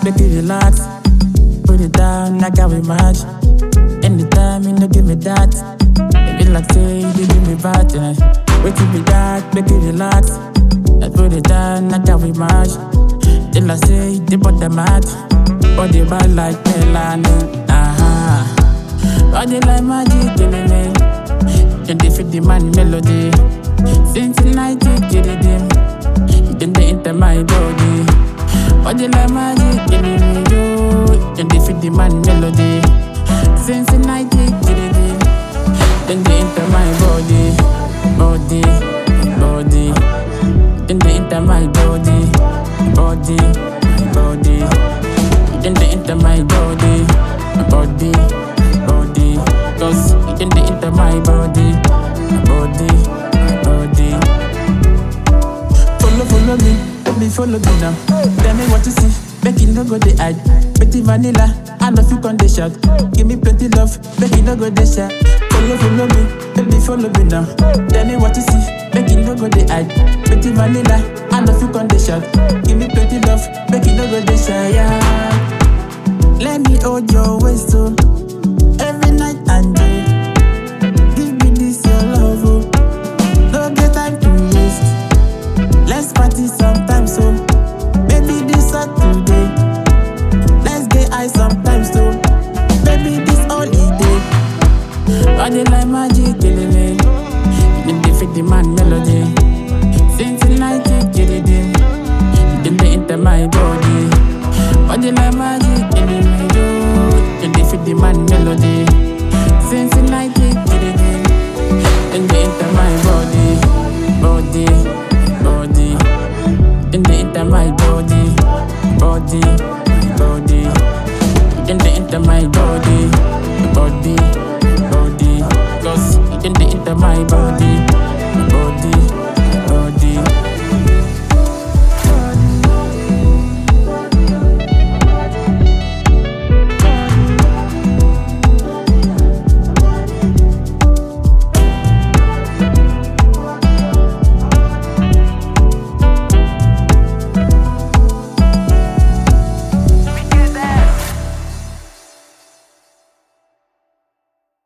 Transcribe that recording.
make it relax. Put it down, like how we match. Anytime you no give me that, it be like say you give me bad. Wait till be that, make it relax. I put it down, like how we match. Till I say the bottom mat, body bad like melanin. Body like magic, killing me. Then they fit the man melody. Since the night you get it in, then they enter my body. Body like magic, killing me, yo. Then they fit the man melody. Since the night you get it in, then they enter my body. Body, body. Then they enter my body. Body, body. Then they enter my body. Body, body. Cause then they enter my body. Body, body. Follow me, let me follow me now. Tell me what you see, make it no go the hide. Pretty vanilla, I love you on the shot. Give me plenty love, make it no go the shot. Follow me, let me follow me now. Tell me what you see, make it no go the hide. Pretty vanilla, I love you on the shot. Give me plenty love, make it no go the shot. Yeah. Let me hold your waist so every night and day. Give me this your love, oh. Don't get time to waste. Let's party sometime, so maybe this Saturday. Let's get high sometimes, so maybe this holiday. Body like magic, killing me. Then they fit the man melody. Since the night you get it in, then they enter my body. Body like magic, killing me, yo. Then they fit the man melody. Since the night you get it in, then they enter my body. Body, body. Then they enter my body. Body, body. Then they enter my body. Body, body. Cause then they enter my body.